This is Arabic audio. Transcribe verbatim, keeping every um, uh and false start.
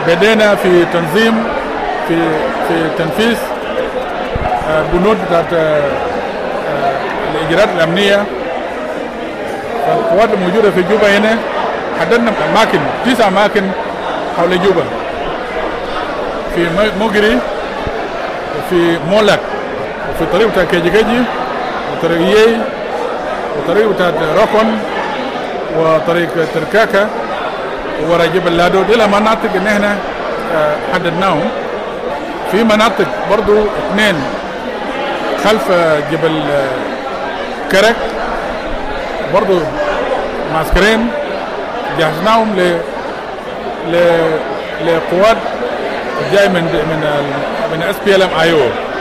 بدينا في تنظيم في في تنفيذ بنود بتاعت الاجراءات الامنيه. فالقوات الموجوده في جوبا هنا حددنا اماكن تسع اماكن حول جوبا، في موجري وفي مولك وفي طريق بتاع كيجي كيجي وطريق يي وطريق بتاع رقم وطريق تركاكا ورا جبل لادو. دي المناطق اللي احنا حددناهم. في مناطق برضو اثنين خلف جبل كرك برضو معسكرين جهزناهم ل ل لقوات جاي من من من اس بي ال ام اي او.